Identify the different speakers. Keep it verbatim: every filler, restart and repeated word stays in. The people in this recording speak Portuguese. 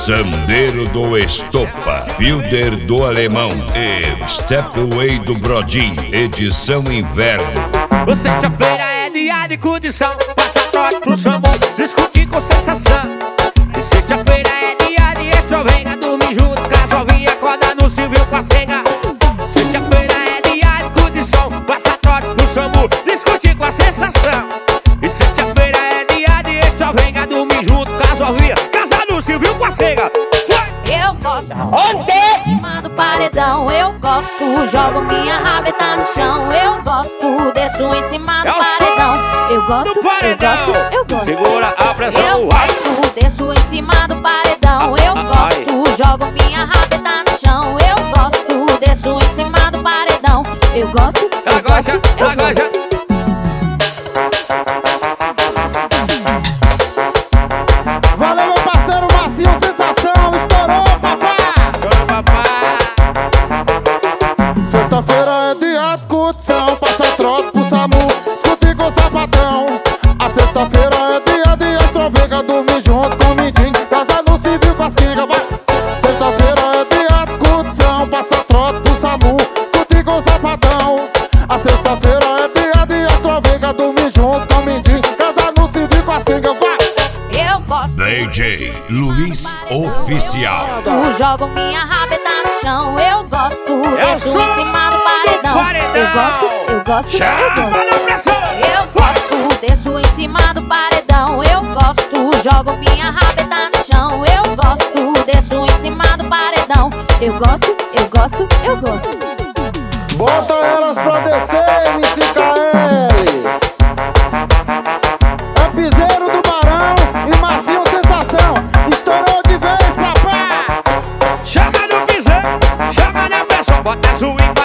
Speaker 1: Sandeiro do Estopa, Fielder do Alemão e Stepway do Brodinho, edição inverno.
Speaker 2: Sexta-feira é dia de condição, passa trote pro chamou, discutir com sensação. E sexta-feira é dia de extrovenga, dormir junto, casovinha, acorda no civil com a cega. Sexta-feira é dia de condição, passa trote pro chamou, discutir com a sensação. E sexta-feira é dia de extrovenga, dormir junto, casovinha, casa no civil com a cega.
Speaker 3: Eu gosto em cima do paredão, eu gosto, jogo minha rabeta no chão. Eu gosto, desço em cima do
Speaker 2: É o
Speaker 3: paredão. Eu gosto,
Speaker 2: do paredão.
Speaker 3: eu gosto, eu gosto.
Speaker 2: Segura a pressão.
Speaker 3: Eu gosto, desço em cima do paredão. Eu gosto, jogo minha rabeta no chão. Eu gosto, desço em cima do paredão. Eu gosto, eu
Speaker 2: Ela gosta,
Speaker 3: gosto, eu
Speaker 2: ela gosta.
Speaker 3: gosto.
Speaker 4: Valeu, meu parceiro Marcinho, sensação, estourou, papai!
Speaker 2: Estourou, papai!
Speaker 4: Sexta-feira é dia de curtição, passa trote pro SAMU, escute com o sapatão. A sexta-feira é dia de extrovenga, dormir junto com o mindinho, casa no civil com as quingas, vai! Sexta-feira é dia de curtição, passa trote pro SAMU, escute com o sapatão. A sexta-feira é dia de extrovenga, dormir junto com o mindinho, casa no civil com as quingas, vai!
Speaker 3: Eu gosto.
Speaker 1: D J Luiz Oficial.
Speaker 3: Eu jogo minha rabeta no chão. Eu gosto,
Speaker 2: É o
Speaker 3: desço
Speaker 2: som
Speaker 3: em cima do paredão.
Speaker 2: paredão.
Speaker 3: Eu gosto, eu gosto, eu
Speaker 2: Chama
Speaker 3: gosto.
Speaker 2: na pressão.
Speaker 3: Eu gosto, desço em cima do paredão. Eu gosto, jogo minha rabeta no chão. Eu gosto, desço em cima do paredão. Eu gosto, eu gosto, eu gosto.
Speaker 4: Bota elas pra descer, M C K L. É piseiro do Barão e Marcinho sensação. Estourou de vez, papai.
Speaker 2: Chama no piseiro, chama na pressão, bota swing.